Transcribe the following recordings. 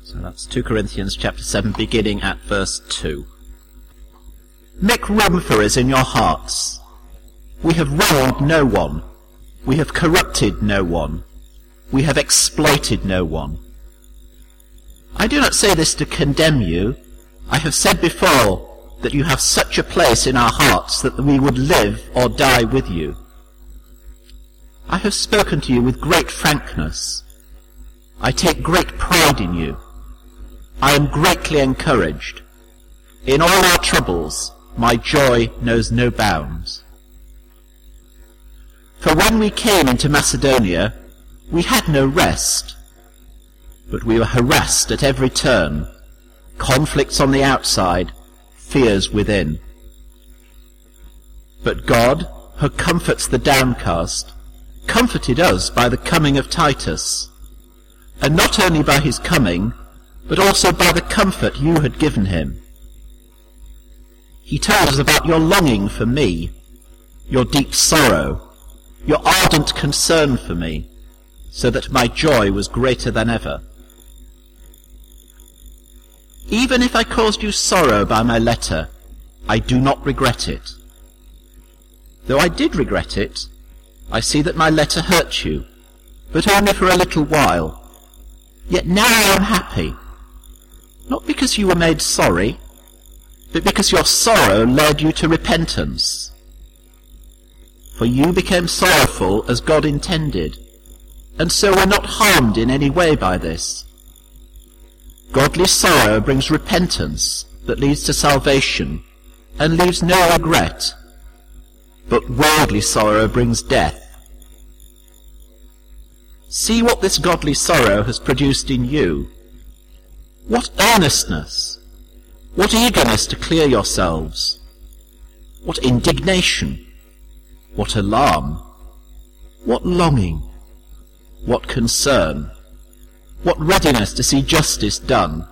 So that's 2 Corinthians chapter 7, beginning at verse 2. Make room for us in your hearts. We have wronged no one. We have corrupted no one. We have exploited no one. I do not say this to condemn you. I have said before that you have such a place in our hearts that we would live or die with you. I have spoken to you with great frankness. I take great pride in you. I am greatly encouraged. In all our troubles, my joy knows no bounds. For when we came into Macedonia, we had no rest, but we were harassed at every turn, conflicts on the outside, fears within. But God, who comforts the downcast, comforted us by the coming of Titus, and not only by his coming, but also by the comfort you had given him. He told us about your longing for me, your deep sorrow, your ardent concern for me, so that my joy was greater than ever. Even if I caused you sorrow by my letter, I do not regret it. Though I did regret it, I see that my letter hurt you, but only for a little while. Yet now I am happy, not because you were made sorry, but because your sorrow led you to repentance. For you became sorrowful as God intended, and so were not harmed in any way by this. Godly sorrow brings repentance that leads to salvation, and leaves no regret, but worldly sorrow brings death. See what this godly sorrow has produced in you. What earnestness, what eagerness to clear yourselves, what indignation, what alarm, what longing, what concern, what readiness to see justice done.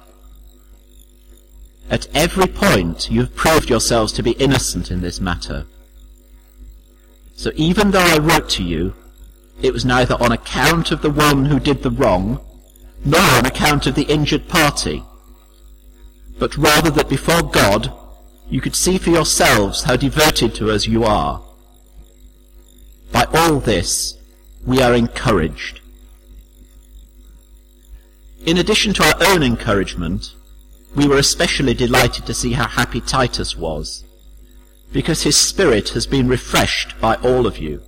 At every point you have proved yourselves to be innocent in this matter. So even though I wrote to you, it was neither on account of the one who did the wrong, nor on account of the injured party, but rather that before God you could see for yourselves how devoted to us you are. By all this we are encouraged. In addition to our own encouragement, we were especially delighted to see how happy Titus was, because his spirit has been refreshed by all of you.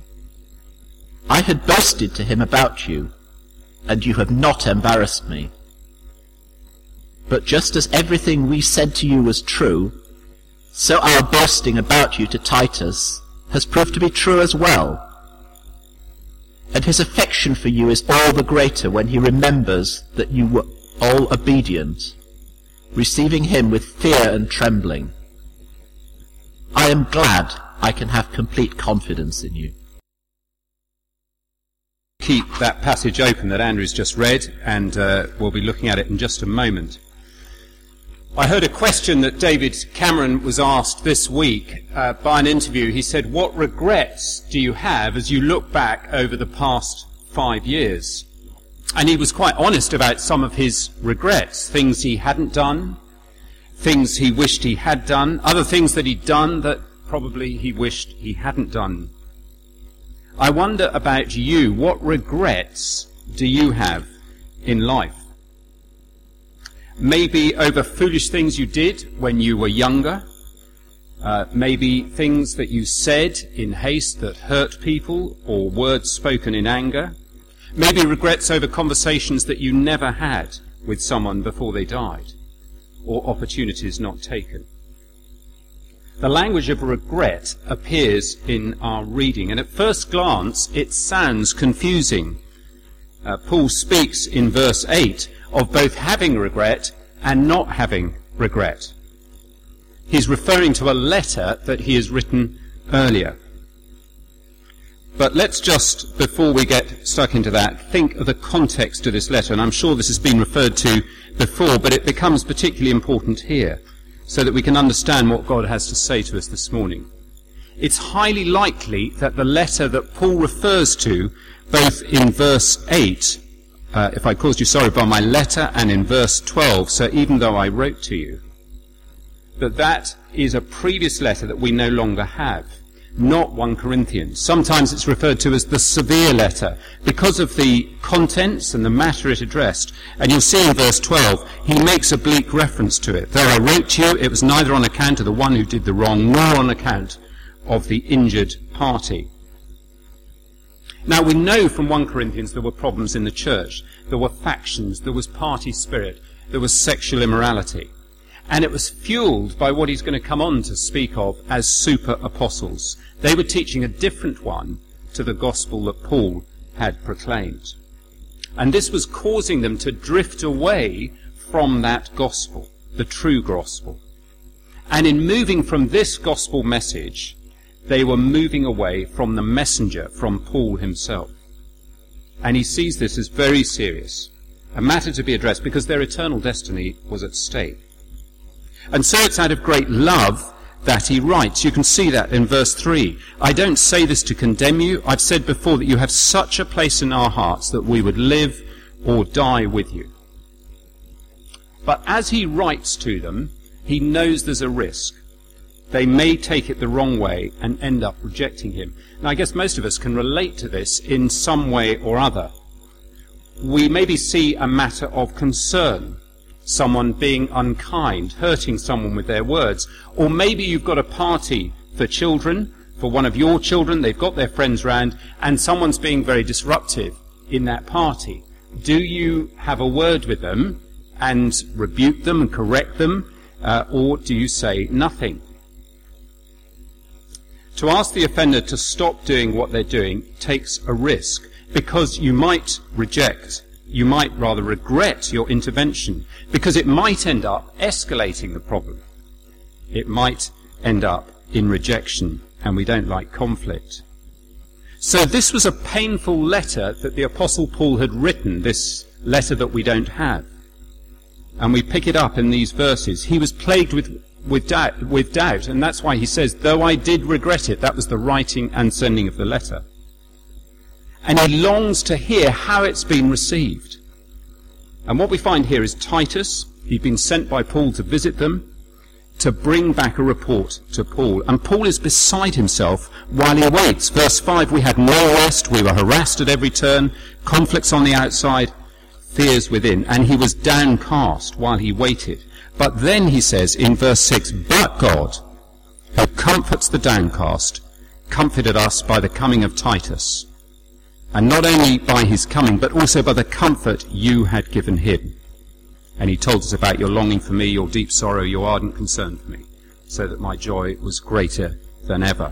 I had boasted to him about you, and you have not embarrassed me. But just as everything we said to you was true, so our boasting about you to Titus has proved to be true as well. And his affection for you is all the greater when he remembers that you were all obedient, receiving him with fear and trembling. I am glad I can have complete confidence in you. Keep that passage open that Andrew's just read, and we'll be looking at it in just a moment. I heard a question that David Cameron was asked this week by an interview. He said, what regrets do you have as you look back over the past 5 years? And he was quite honest about some of his regrets, things he hadn't done, things he wished he had done, other things that he'd done that probably he wished he hadn't done. I wonder about you, what regrets do you have in life? Maybe over foolish things you did when you were younger, maybe things that you said in haste that hurt people, or words spoken in anger, maybe regrets over conversations that you never had with someone before they died, or opportunities not taken. The language of regret appears in our reading, and at first glance it sounds confusing. Paul speaks in verse 8 of both having regret and not having regret. He's referring to a letter that he has written earlier. But let's just, before we get stuck into that, think of the context of this letter, and I'm sure this has been referred to before, but it becomes particularly important here, so that we can understand what God has to say to us this morning. It's highly likely that the letter that Paul refers to, both in verse 8 if I caused you sorrow by my letter, and in verse 12, so even though I wrote to you. That is a previous letter that we no longer have, not 1 Corinthians. Sometimes it's referred to as the severe letter because of the contents and the matter it addressed. And you'll see in verse 12, he makes oblique reference to it. Though I wrote to you, it was neither on account of the one who did the wrong, nor on account of the injured party. Now we know from 1 Corinthians there were problems in the church. There were factions, there was party spirit, there was sexual immorality. And it was fueled by what he's going to come on to speak of as super apostles. They were teaching a different one to the gospel that Paul had proclaimed. And this was causing them to drift away from that gospel, the true gospel. And in moving from this gospel message, they were moving away from the messenger, from Paul himself. And he sees this as very serious, a matter to be addressed because their eternal destiny was at stake. And so it's out of great love that he writes. You can see that in verse 3. I don't say this to condemn you. I've said before that you have such a place in our hearts that we would live or die with you. But as he writes to them, he knows there's a risk. They may take it the wrong way and end up rejecting him. Now, I guess most of us can relate to this in some way or other. We maybe see a matter of concern, someone being unkind, hurting someone with their words. Or maybe you've got a party for children, for one of your children, they've got their friends round, and someone's being very disruptive in that party. Do you have a word with them and rebuke them and correct them, or do you say nothing? To ask the offender to stop doing what they're doing takes a risk, because you might you might rather regret your intervention, because it might end up escalating the problem. It might end up in rejection, and we don't like conflict. So this was a painful letter that the Apostle Paul had written, this letter that we don't have. And we pick it up in these verses. He was plagued with doubt, and that's why he says, though I did regret it, that was the writing and sending of the letter. And he longs to hear how it's been received. And what we find here is Titus. He'd been sent by Paul to visit them, to bring back a report to Paul. And Paul is beside himself while he waits. Verse 5, we had no rest, we were harassed at every turn, conflicts on the outside, fears within. And he was downcast while he waited. But then he says in verse 6, but God, who comforts the downcast, comforted us by the coming of Titus. And not only by his coming, but also by the comfort you had given him. And he told us about your longing for me, your deep sorrow, your ardent concern for me, so that my joy was greater than ever.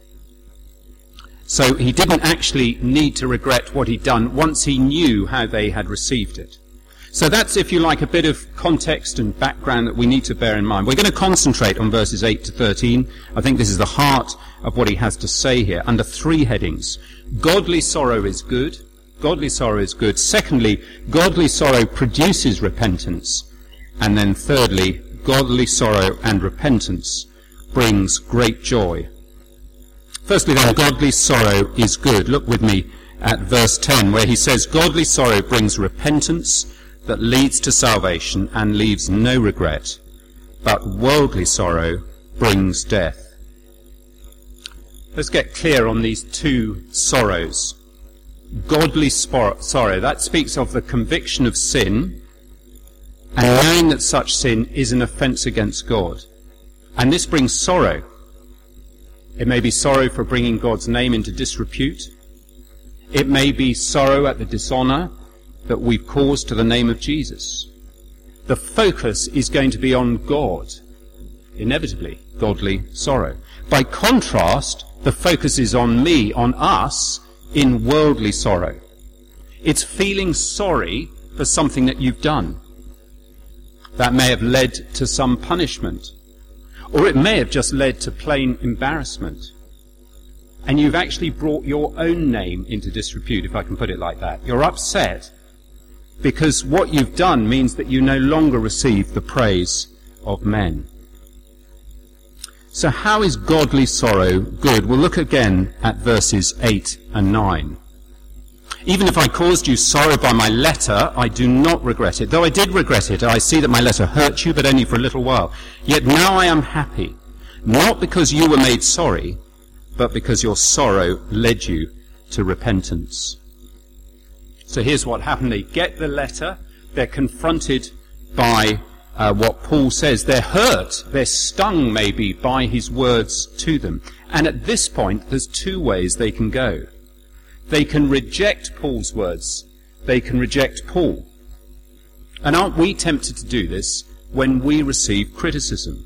So he didn't actually need to regret what he'd done once he knew how they had received it. So that's, if you like, a bit of context and background that we need to bear in mind. We're going to concentrate on verses 8 to 13. I think this is the heart of what he has to say here, under three headings. Godly sorrow is good. Godly sorrow is good. Secondly, godly sorrow produces repentance. And then thirdly, godly sorrow and repentance brings great joy. Firstly then, godly sorrow is good. Look with me at verse 10, where he says, godly sorrow brings repentance that leads to salvation and leaves no regret, but worldly sorrow brings death. Let's get clear on these two sorrows. Godly sorrow, that speaks of the conviction of sin and knowing that such sin is an offence against God. And this brings sorrow. It may be sorrow for bringing God's name into disrepute. It may be sorrow at the dishonour that we've caused to the name of Jesus. The focus is going to be on God, inevitably, godly sorrow. By contrast, the focus is on me, on us, in worldly sorrow. It's feeling sorry for something that you've done. That may have led to some punishment, or it may have just led to plain embarrassment. And you've actually brought your own name into disrepute, if I can put it like that. You're upset because what you've done means that you no longer receive the praise of men. So how is godly sorrow good? We'll look again at verses 8 and 9. Even if I caused you sorrow by my letter, I do not regret it. Though I did regret it, I see that my letter hurt you, but only for a little while. Yet now I am happy, not because you were made sorry, but because your sorrow led you to repentance. So here's what happened. They get the letter. They're confronted by what Paul says. They're hurt. They're stung, maybe, by his words to them. And at this point, there's two ways they can go. They can reject Paul's words. They can reject Paul. And aren't we tempted to do this when we receive criticism?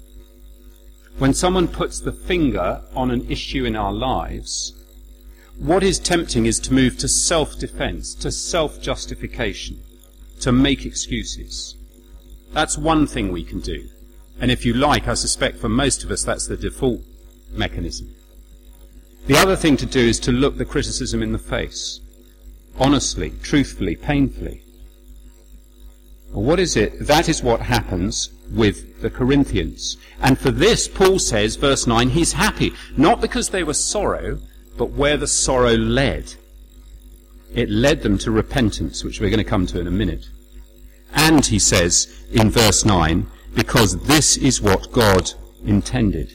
When someone puts the finger on an issue in our lives, what is tempting is to move to self-defense, to self-justification, to make excuses. That's one thing we can do. And if you like, I suspect for most of us that's the default mechanism. The other thing to do is to look the criticism in the face, honestly, truthfully, painfully. Well, what is it? That is what happens with the Corinthians. And for this, Paul says, verse 9, he's happy, not because they were sorrow, but where the sorrow led. It led them to repentance, which we're going to come to in a minute. And he says in verse 9, because this is what God intended.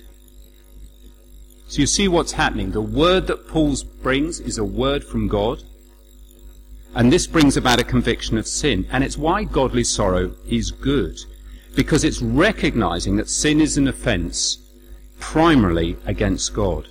So you see what's happening. The word that Paul brings is a word from God. And this brings about a conviction of sin. And it's why godly sorrow is good. Because it's recognizing that sin is an offense primarily against God.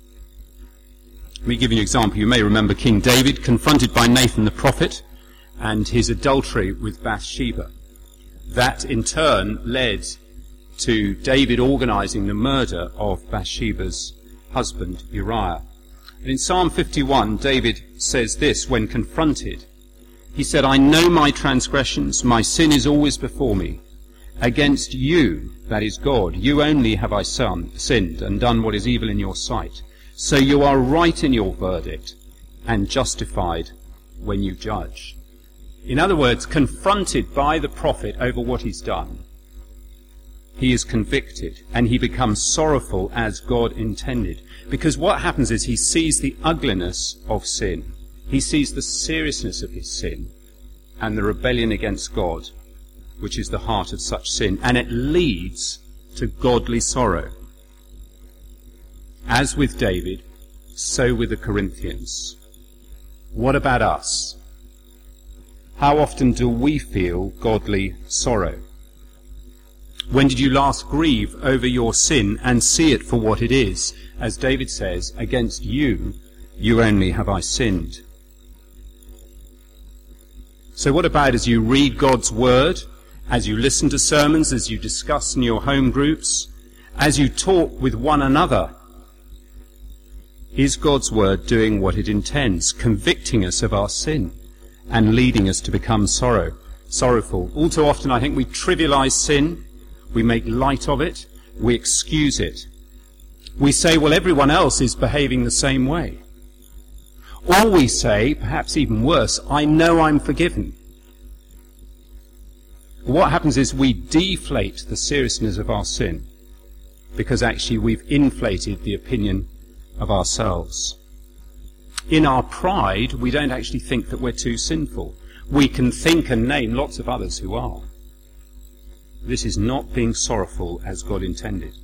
Let me give you an example. You may remember King David confronted by Nathan the prophet and his adultery with Bathsheba. That in turn led to David organizing the murder of Bathsheba's husband Uriah. And in Psalm 51, David says this when confronted. He said, I know my transgressions, my sin is always before me. Against you, that is God, you only have I sinned and done what is evil in your sight. So you are right in your verdict and justified when you judge. In other words, confronted by the prophet over what he's done, he is convicted and he becomes sorrowful as God intended. Because what happens is he sees the ugliness of sin. He sees the seriousness of his sin and the rebellion against God, which is the heart of such sin. And it leads to godly sorrow. As with David, so with the Corinthians. What about us? How often do we feel godly sorrow? When did you last grieve over your sin and see it for what it is? As David says, against you, you only have I sinned. So what about as you read God's word, as you listen to sermons, as you discuss in your home groups, as you talk with one another? Is God's word doing what it intends, convicting us of our sin and leading us to become sorrowful? All too often I think we trivialize sin, we make light of it, we excuse it. We say, well, everyone else is behaving the same way. Or we say, perhaps even worse, I know I'm forgiven. What happens is we deflate the seriousness of our sin because actually we've inflated the opinion of ourselves. In our pride, we don't actually think that we're too sinful. We can think and name lots of others who are. This is not being sorrowful as God intended.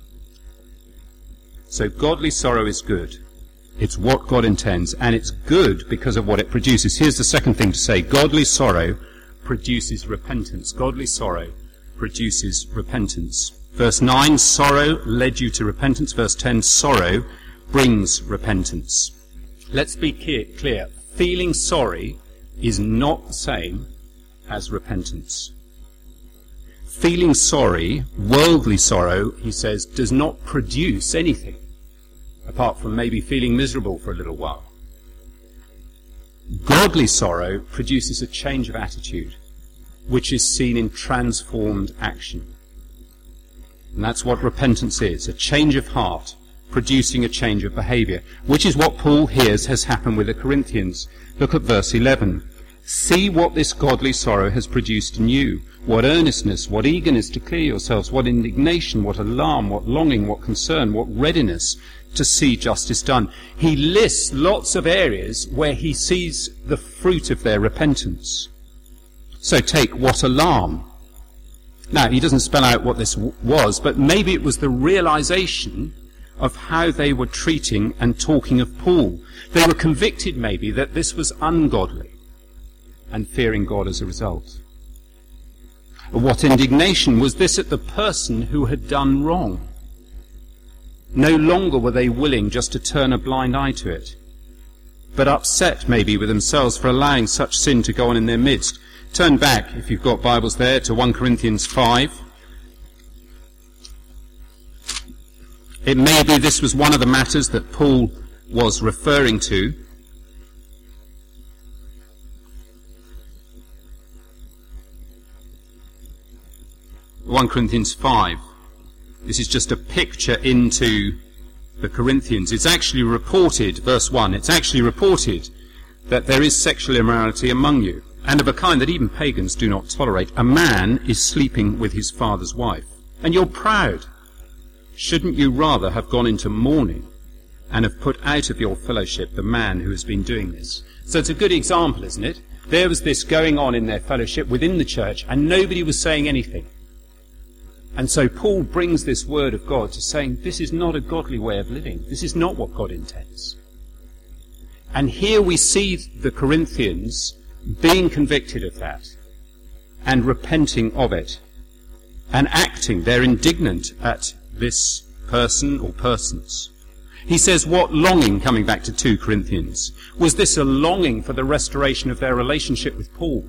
So godly sorrow is good. It's what God intends, and it's good because of what it produces. Here's the second thing to say. Godly sorrow produces repentance. Godly sorrow produces repentance. Verse 9, sorrow led you to repentance. Verse 10, sorrow brings repentance. Let's be clear. Feeling sorry is not the same as repentance. Feeling sorry, worldly sorrow, he says, does not produce anything, apart from maybe feeling miserable for a little while. Godly sorrow produces a change of attitude, which is seen in transformed action. And that's what repentance is, a change of heart, producing a change of behavior, which is what Paul hears has happened with the Corinthians. Look at verse 11. See what this godly sorrow has produced in you. What earnestness, what eagerness to clear yourselves, what indignation, what alarm, what longing, what concern, what readiness to see justice done. He lists lots of areas where he sees the fruit of their repentance. So take what alarm. Now, he doesn't spell out what this was, but maybe it was the realization of how they were treating and talking of Paul. They were convicted maybe that this was ungodly, and fearing God as a result. What indignation was this at the person who had done wrong? No longer were they willing just to turn a blind eye to it, but upset maybe with themselves for allowing such sin to go on in their midst. Turn back, if you've got Bibles there, to 1 Corinthians 5. It may be this was one of the matters that Paul was referring to. (1 Corinthians 5). This is just a picture into the Corinthians. It's actually reported, verse 1, it's actually reported that there is sexual immorality among you, and of a kind that even pagans do not tolerate. A man is sleeping with his father's wife, and you're proud. Shouldn't you rather have gone into mourning and have put out of your fellowship the man who has been doing this? So it's a good example, isn't it? There was this going on in their fellowship within the church, and nobody was saying anything. And so Paul brings this word of God to saying, this is not a godly way of living. This is not what God intends. And here we see the Corinthians being convicted of that and repenting of it and acting. They're indignant at this person or persons. He says, what longing, coming back to 2 Corinthians, was this a longing for the restoration of their relationship with Paul?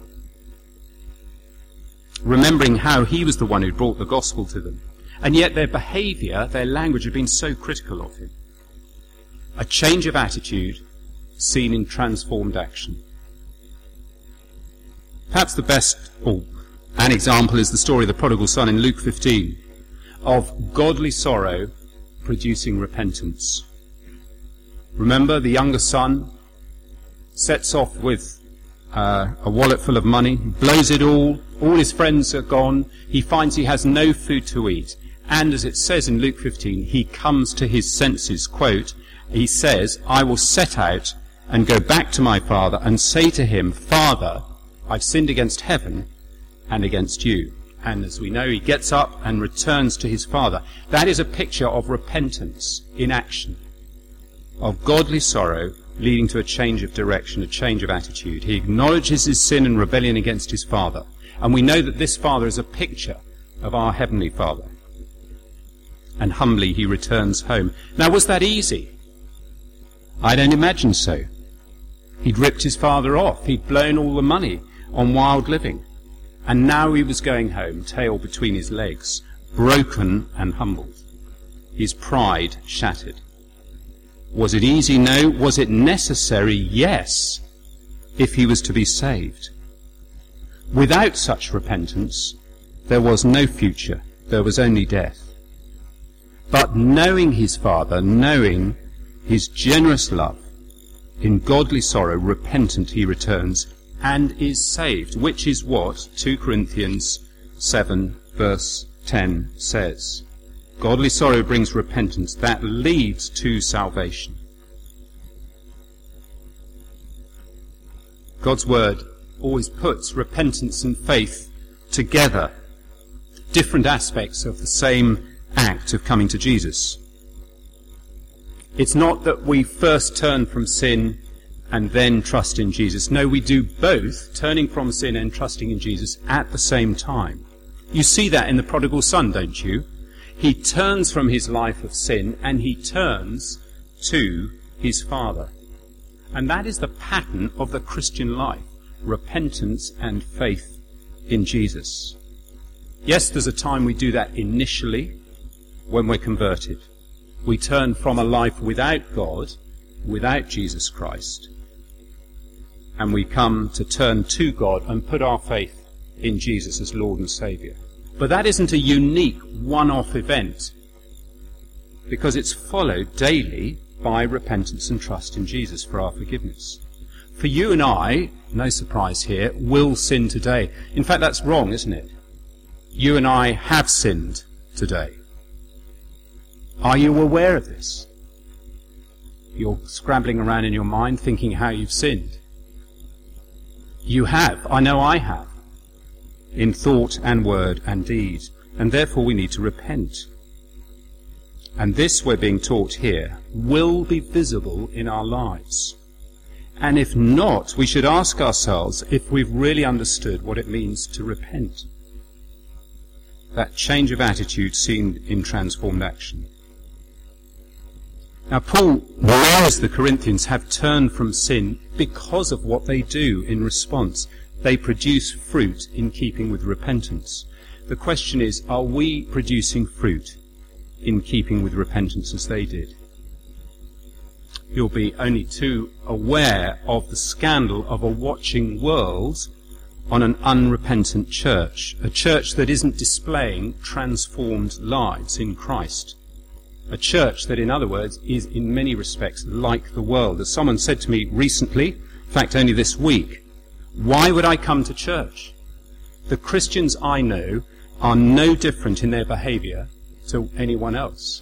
Remembering how he was the one who brought the gospel to them. And yet their behaviour, their language had been so critical of him. A change of attitude seen in transformed action. Perhaps the best, or an example, is the story of the prodigal son in Luke 15, of godly sorrow producing repentance. Remember, the younger son sets off with a wallet full of money, blows it all his friends are gone, he finds he has no food to eat, and as it says in Luke 15, he comes to his senses, quote, he says, I will set out and go back to my father and say to him, Father, I've sinned against heaven and against you. And as we know, he gets up and returns to his father. That is a picture of repentance in action, of godly sorrow leading to a change of direction, a change of attitude. He acknowledges his sin and rebellion against his father. And we know that this father is a picture of our heavenly Father. And humbly he returns home. Now, was that easy? I don't imagine so. He'd ripped his father off. He'd blown all the money on wild living. And now he was going home, tail between his legs, broken and humbled. His pride shattered. Was it easy? No. Was it necessary? Yes, if he was to be saved. Without such repentance, there was no future. There was only death. But knowing his Father, knowing his generous love, in godly sorrow, repentant he returns and is saved, which is what 2 Corinthians 7 verse 10 says. Godly sorrow brings repentance that leads to salvation. God's word always puts repentance and faith together, different aspects of the same act of coming to Jesus. It's not that we first turn from sin and then trust in Jesus. No, we do both, turning from sin and trusting in Jesus at the same time. You see that in the prodigal son, don't you? He turns from his life of sin and he turns to his Father. And that is the pattern of the Christian life. Repentance and faith in Jesus. Yes, there's a time we do that initially when we're converted. We turn from a life without God, without Jesus Christ, and we come to turn to God and put our faith in Jesus as Lord and Saviour. But that isn't a unique one-off event, because it's followed daily by repentance and trust in Jesus for our forgiveness. For you and I, no surprise here, will sin today. In fact, that's wrong, isn't it? You and I have sinned today. Are you aware of this? You're scrambling around in your mind thinking how you've sinned. You have. I know I have. In thought and word and deed. And therefore we need to repent. And this, we're being taught here, will be visible in our lives. And if not, we should ask ourselves if we've really understood what it means to repent. That change of attitude seen in transformed action. Now, Paul knows the Corinthians have turned from sin because of what they do in response. They produce fruit in keeping with repentance. The question is, are we producing fruit in keeping with repentance as they did? You'll be only too aware of the scandal of a watching world on an unrepentant church, a church that isn't displaying transformed lives in Christ. A church that, in other words, is in many respects like the world. As someone said to me recently, in fact only this week, why would I come to church? The Christians I know are no different in their behaviour to anyone else.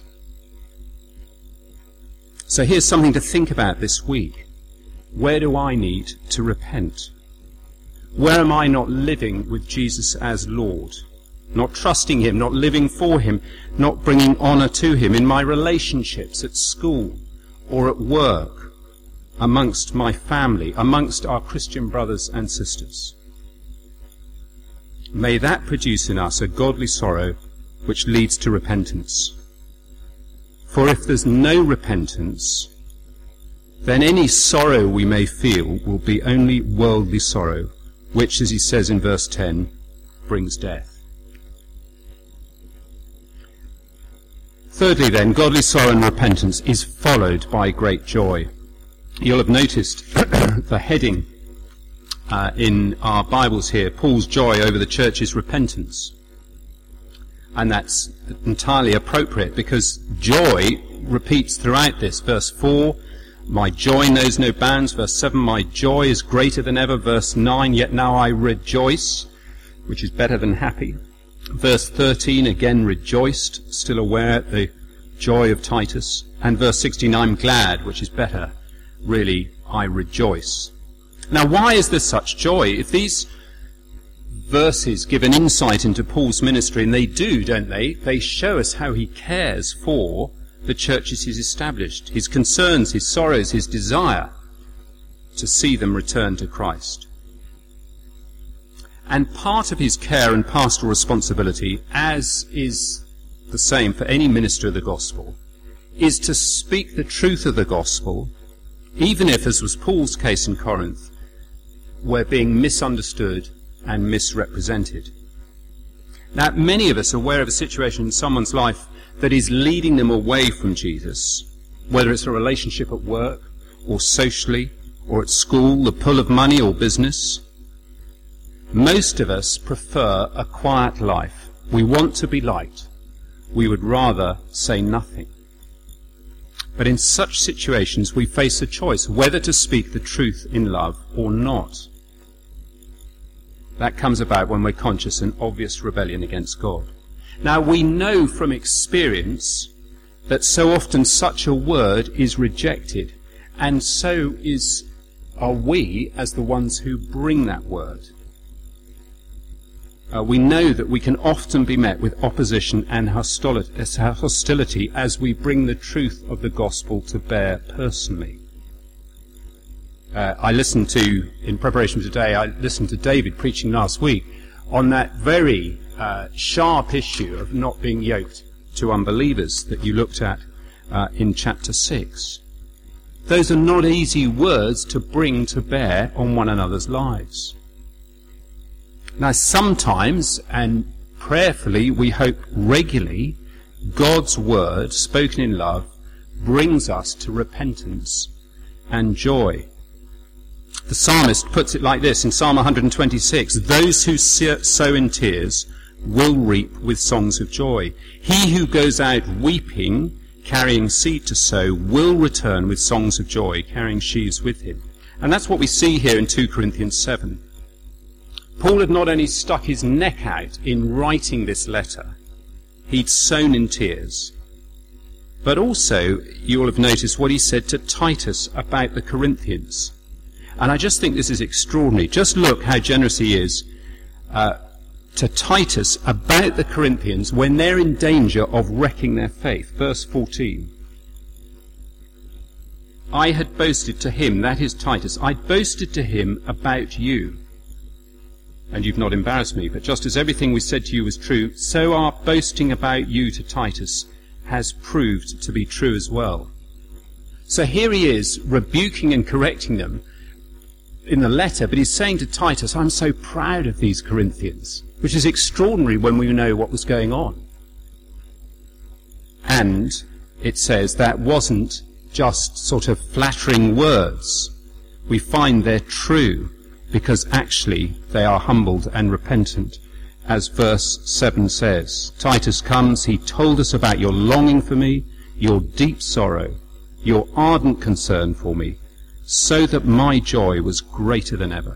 So here's something to think about this week. Where do I need to repent? Where am I not living with Jesus as Lord? Not trusting him, not living for him, not bringing honour to him in my relationships at school or at work, amongst my family, amongst our Christian brothers and sisters. May that produce in us a godly sorrow which leads to repentance. For if there's no repentance, then any sorrow we may feel will be only worldly sorrow, which, as he says in verse 10, brings death. Thirdly then, godly sorrow and repentance is followed by great joy. You'll have noticed the heading in our Bibles here, Paul's joy over the church's repentance. And that's entirely appropriate because joy repeats throughout this. Verse 4, my joy knows no bounds. Verse 7, my joy is greater than ever. Verse 9, yet now I rejoice, which is better than happy. Verse 13, again rejoiced, still aware at the joy of Titus. And verse 16, I'm glad, which is better. Really, I rejoice. Now, why is there such joy? If these verses give an insight into Paul's ministry, and they do, don't they? They show us how he cares for the churches he's established, his concerns, his sorrows, his desire to see them return to Christ. And part of his care and pastoral responsibility, as is the same for any minister of the gospel, is to speak the truth of the gospel, even if, as was Paul's case in Corinth, we're being misunderstood and misrepresented. Now, many of us are aware of a situation in someone's life that is leading them away from Jesus, whether it's a relationship at work or socially or at school, the pull of money or business. Most of us prefer a quiet life. We want to be liked. We would rather say nothing. But in such situations, we face a choice whether to speak the truth in love or not. That comes about when we're conscious of an obvious rebellion against God. Now, we know from experience that so often such a word is rejected, and so are we as the ones who bring that word. We know that we can often be met with opposition and hostility as we bring the truth of the gospel to bear personally. In preparation for today, I listened to David preaching last week on that very sharp issue of not being yoked to unbelievers that you looked at in chapter 6. Those are not easy words to bring to bear on one another's lives. Now, sometimes, and prayerfully, we hope regularly, God's word, spoken in love, brings us to repentance and joy. The psalmist puts it like this in Psalm 126, those who sow in tears will reap with songs of joy. He who goes out weeping, carrying seed to sow, will return with songs of joy, carrying sheaves with him. And that's what we see here in 2 Corinthians 7. Paul had not only stuck his neck out in writing this letter, he'd sown in tears. But also, you'll have noticed what he said to Titus about the Corinthians. And I just think this is extraordinary. Just look how generous he is to Titus about the Corinthians when they're in danger of wrecking their faith. Verse 14. I had boasted to him, that is Titus, I'd boasted to him about you. And you've not embarrassed me, but just as everything we said to you was true, so our boasting about you to Titus has proved to be true as well. So here he is, rebuking and correcting them in the letter, but he's saying to Titus, I'm so proud of these Corinthians, which is extraordinary when we know what was going on. And it says that wasn't just sort of flattering words. We find they're true, because actually they are humbled and repentant. As verse 7 says, Titus comes, he told us about your longing for me, your deep sorrow, your ardent concern for me, so that my joy was greater than ever.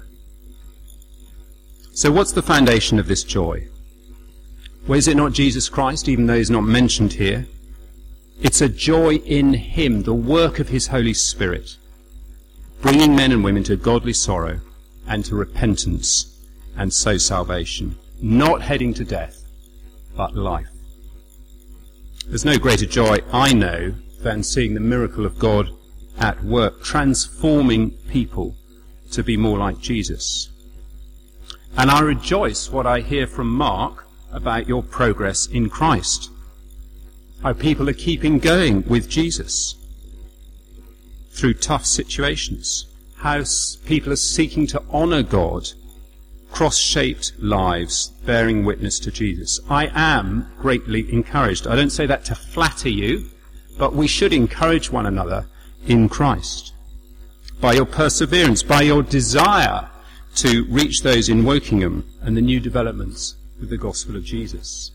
So what's the foundation of this joy? Well, is it not Jesus Christ, even though he's not mentioned here? It's a joy in him, the work of his Holy Spirit, bringing men and women to godly sorrow and to repentance, and so salvation. Not heading to death, but life. There's no greater joy, I know, than seeing the miracle of God at work, transforming people to be more like Jesus. And I rejoice what I hear from Mark about your progress in Christ. How people are keeping going with Jesus through tough situations. How people are seeking to honour God, cross-shaped lives bearing witness to Jesus. I am greatly encouraged. I don't say that to flatter you, but we should encourage one another in Christ. By your perseverance, by your desire to reach those in Wokingham and the new developments with the gospel of Jesus.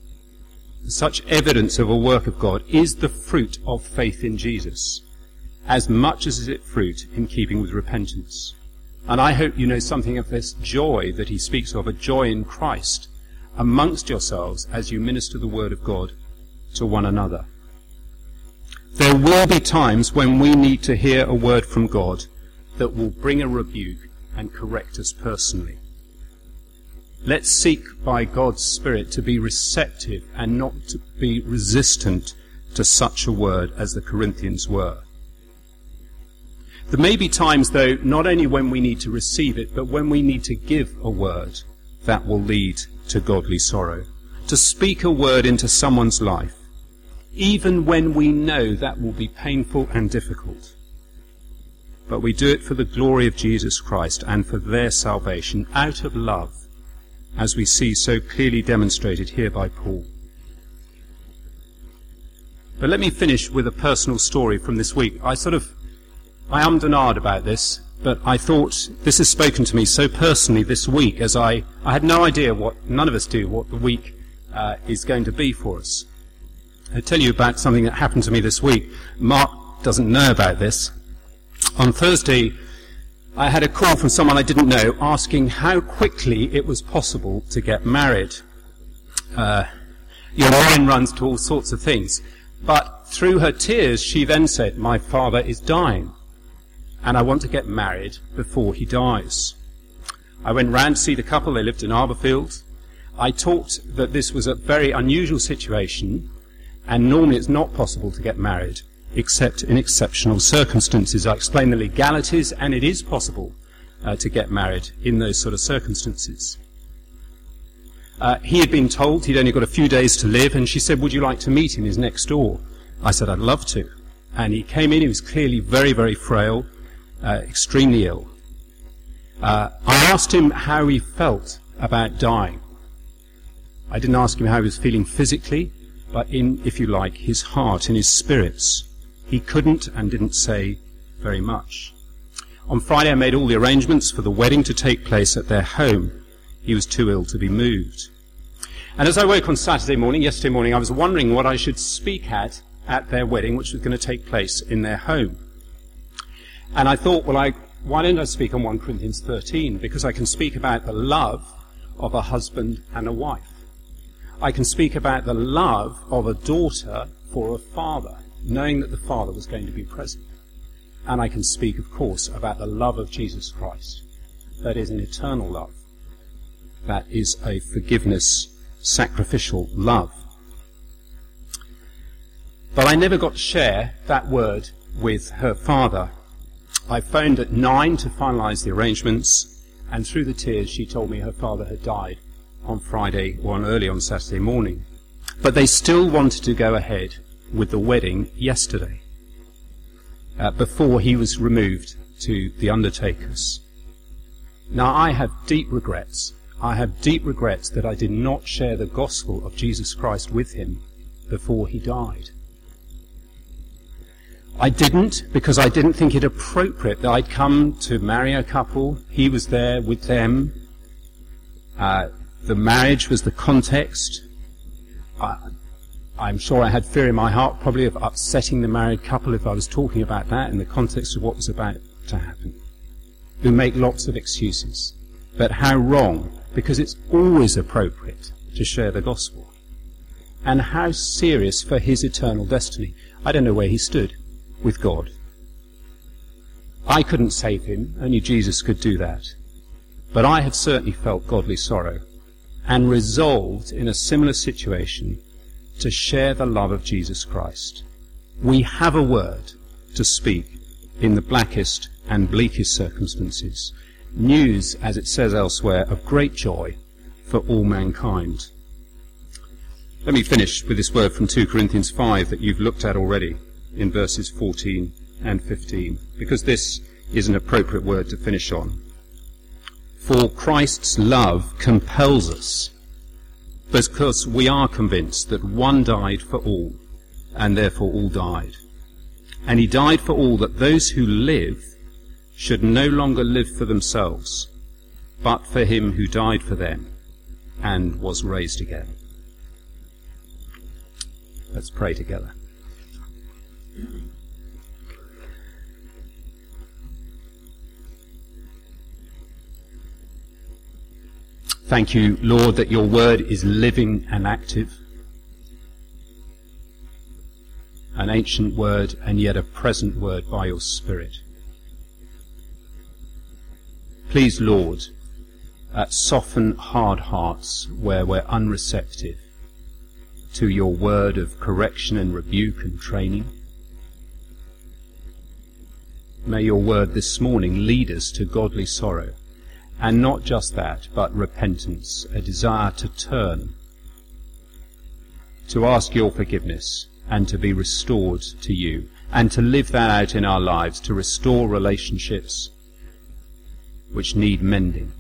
Such evidence of a work of God is the fruit of faith in Jesus, as much as is it fruit in keeping with repentance. And I hope you know something of this joy that he speaks of, a joy in Christ, amongst yourselves as you minister the word of God to one another. There will be times when we need to hear a word from God that will bring a rebuke and correct us personally. Let's seek by God's Spirit to be receptive and not to be resistant to such a word as the Corinthians were. There may be times, though, not only when we need to receive it, but when we need to give a word that will lead to godly sorrow. To speak a word into someone's life, even when we know that will be painful and difficult. But we do it for the glory of Jesus Christ and for their salvation, out of love, as we see so clearly demonstrated here by Paul. But let me finish with a personal story from this week. I ummed and ahed about this, but I thought this has spoken to me so personally this week, as I had no idea none of us do, what the week is going to be for us. I'll tell you about something that happened to me this week. Mark doesn't know about this. On Thursday, I had a call from someone I didn't know asking how quickly it was possible to get married. Your mind runs to all sorts of things. But through her tears, she then said, my father is dying, and I want to get married before he dies. I went round to see the couple. They lived in Arborfield. I talked that this was a very unusual situation, and normally it's not possible to get married except in exceptional circumstances. I explained the legalities, and it is possible to get married in those sort of circumstances. He had been told he'd only got a few days to live, and she said, would you like to meet him? He's next door. I said, I'd love to. And he came in. He was clearly very, very frail, extremely ill. I asked him how he felt about dying. I didn't ask him how he was feeling physically, but in, if you like, his heart, in his spirits. He couldn't and didn't say very much. On Friday, I made all the arrangements for the wedding to take place at their home. He was too ill to be moved. And as I woke on yesterday morning, I was wondering what I should speak at their wedding, which was going to take place in their home. And I thought, well, I why don't I speak on 1 Corinthians 13? Because I can speak about the love of a husband and a wife. I can speak about the love of a daughter for a father, knowing that the father was going to be present. And I can speak, of course, about the love of Jesus Christ. That is an eternal love. That is a forgiveness, sacrificial love. But I never got to share that word with her father. I phoned at 9 to finalise the arrangements, and through the tears she told me her father had died on Friday or early on Saturday morning. But they still wanted to go ahead with the wedding yesterday, before he was removed to the undertakers. Now I have deep regrets. I have deep regrets that I did not share the gospel of Jesus Christ with him before he died. I didn't because I didn't think it appropriate that I'd come to marry a couple. He was there with them. The marriage was the context. I'm sure I had fear in my heart probably of upsetting the married couple if I was talking about that in the context of what was about to happen. We make lots of excuses. But how wrong, because it's always appropriate to share the gospel. And how serious for his eternal destiny. I don't know where he stood with God. I couldn't save him, only Jesus could do that. But I have certainly felt godly sorrow and resolved in a similar situation to share the love of Jesus Christ. We have a word to speak in the blackest and bleakest circumstances. News, as it says elsewhere, of great joy for all mankind. Let me finish with this word from 2 Corinthians 5 that you've looked at already in verses 14 and 15, because this is an appropriate word to finish on. For Christ's love compels us, because we are convinced that one died for all, and therefore all died. And he died for all, that those who live should no longer live for themselves, but for him who died for them and was raised again. Let's pray together. Thank you, Lord, that your word is living and active, an ancient word and yet a present word by your Spirit. Please, Lord, soften hard hearts where we're unreceptive to your word of correction and rebuke and training. May your word this morning lead us to godly sorrow, and not just that, but repentance, a desire to turn, to ask your forgiveness, and to be restored to you, and to live that out in our lives, to restore relationships which need mending.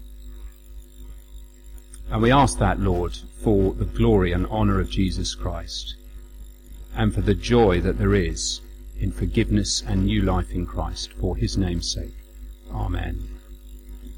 And we ask that, Lord, for the glory and honour of Jesus Christ, and for the joy that there is in forgiveness and new life in Christ, for his name's sake. Amen.